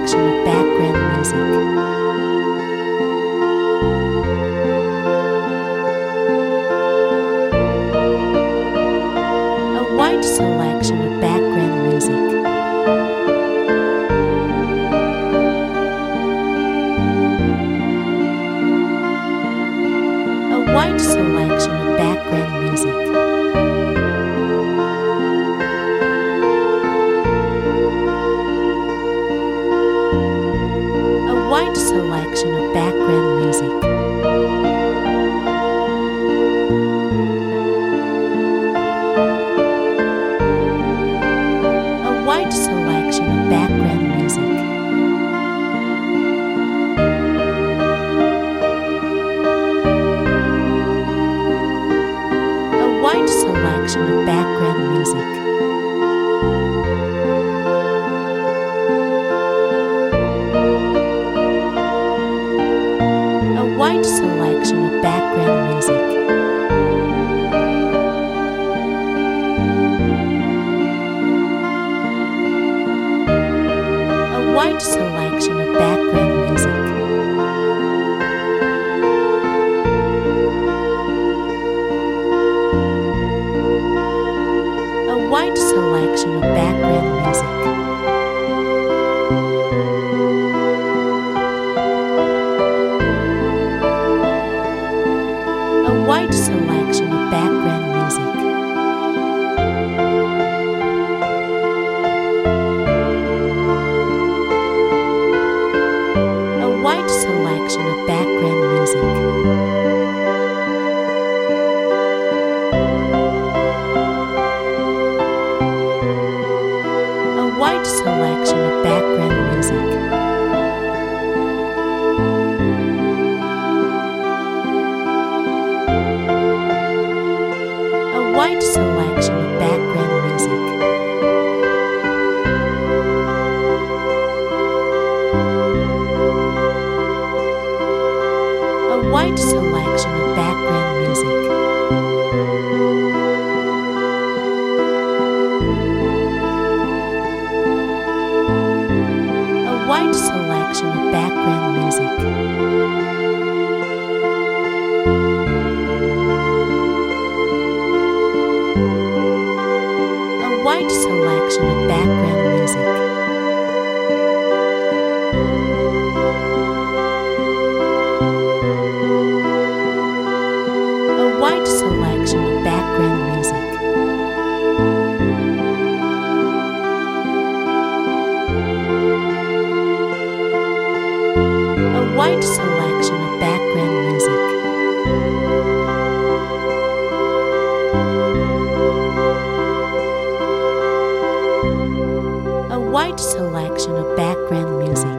selection of background music. A wide selection of background music. A wide selection of background music. A wide selection of background music. A wide selection of background music. A wide selection of background music. A wide selection of background music. A wide selection of background music. A wide selection of background music. A wide selection of background music. A wide selection of background music. A wide selection of background music. A wide selection of background music. A wide selection of background music. A wide selection of background music. A wide selection of background music. A wide selection of background music. A wide selection of background music. A wide selection of background music.